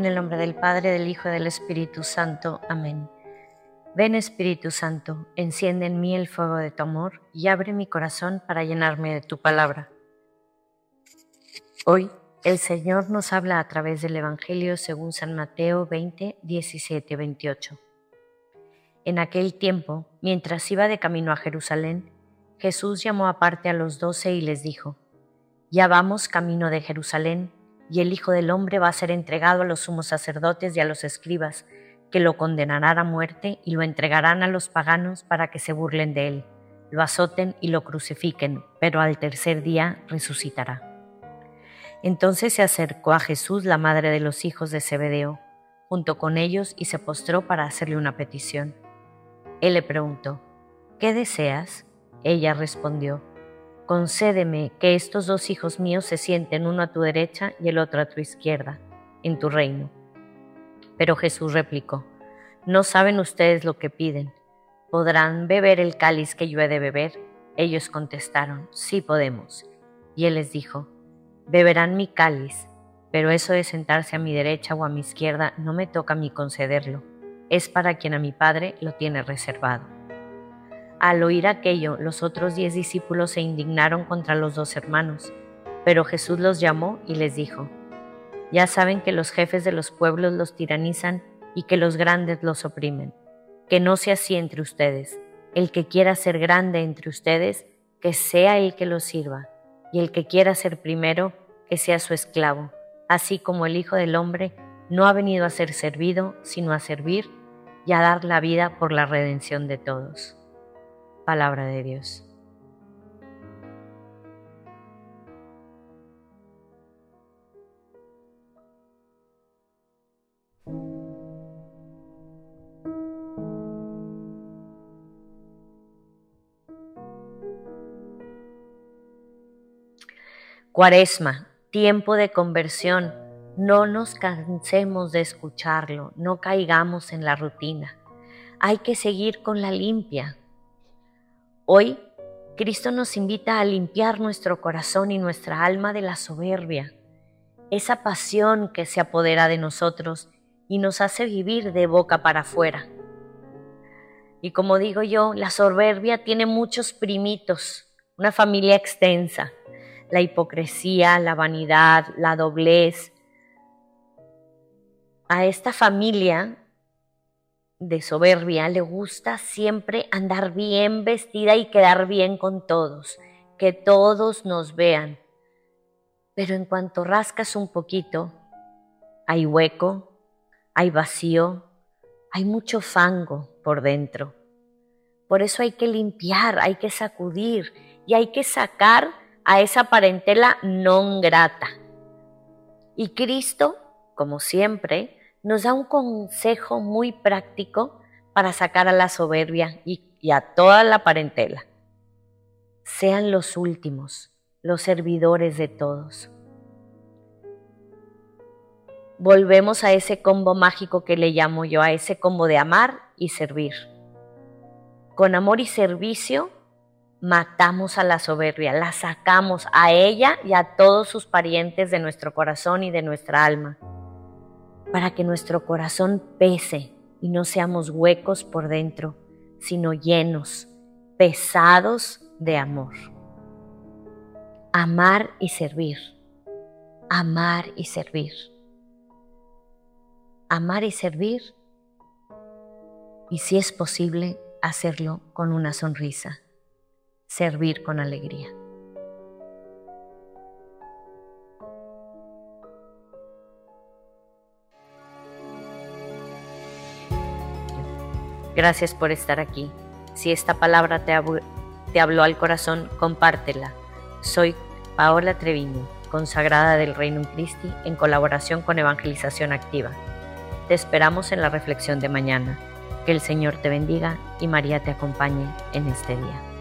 En el nombre del Padre, del Hijo y del Espíritu Santo. Amén. Ven, Espíritu Santo, enciende en mí el fuego de tu amor y abre mi corazón para llenarme de tu palabra. Hoy el Señor nos habla a través del Evangelio según San Mateo 20, 17, 28. En aquel tiempo, mientras iba de camino a Jerusalén, Jesús llamó aparte a los 12 y les dijo: Ya vamos camino de Jerusalén, y el Hijo del Hombre va a ser entregado a los sumos sacerdotes y a los escribas, que lo condenarán a muerte y lo entregarán a los paganos para que se burlen de él, lo azoten y lo crucifiquen, pero al tercer día resucitará. Entonces se acercó a Jesús la madre de los hijos de Zebedeo, junto con ellos, y se postró para hacerle una petición. Él le preguntó: ¿Qué deseas? Ella respondió: Concédeme que estos 2 hijos míos se sienten, uno a tu derecha y el otro a tu izquierda, en tu reino. Pero Jesús replicó: No saben ustedes lo que piden. ¿Podrán beber el cáliz que yo he de beber? Ellos contestaron: Sí podemos. Y él les dijo: Beberán mi cáliz, pero eso de sentarse a mi derecha o a mi izquierda no me toca a mí concederlo. Es para quien a mi Padre lo tiene reservado. Al oír aquello, los otros 10 discípulos se indignaron contra los 2 hermanos, pero Jesús los llamó y les dijo: Ya saben que los jefes de los pueblos los tiranizan y que los grandes los oprimen. Que no sea así entre ustedes. El que quiera ser grande entre ustedes, que sea el que los sirva, y el que quiera ser primero, que sea su esclavo, así como el Hijo del Hombre no ha venido a ser servido, sino a servir y a dar la vida por la redención de todos. Palabra de Dios. Cuaresma, tiempo de conversión. No nos cansemos de escucharlo, no caigamos en la rutina. Hay que seguir con la limpia. Hoy, Cristo nos invita a limpiar nuestro corazón y nuestra alma de la soberbia, esa pasión que se apodera de nosotros y nos hace vivir de boca para afuera. Y como digo yo, la soberbia tiene muchos primitos, una familia extensa: la hipocresía, la vanidad, la doblez. A esta familia de soberbia le gusta siempre andar bien vestida y quedar bien con todos, que todos nos vean. Pero en cuanto rascas un poquito, hay hueco, hay vacío, hay mucho fango por dentro. Por eso hay que limpiar, hay que sacudir y hay que sacar a esa parentela non grata. Y Cristo, como siempre, nos da un consejo muy práctico para sacar a la soberbia y a toda la parentela. Sean los últimos, los servidores de todos. Volvemos a ese combo mágico que le llamo yo, a ese combo de amar y servir. Con amor y servicio matamos a la soberbia, la sacamos a ella y a todos sus parientes de nuestro corazón y de nuestra alma, para que nuestro corazón pese y no seamos huecos por dentro, sino llenos, pesados de amor. Amar y servir, amar y servir, amar y servir, y si es posible, hacerlo con una sonrisa, servir con alegría. Gracias por estar aquí. Si esta palabra te habló al corazón, compártela. Soy Paola Treviño, consagrada del Reino Christi, en colaboración con Evangelización Activa. Te esperamos en la reflexión de mañana. Que el Señor te bendiga y María te acompañe en este día.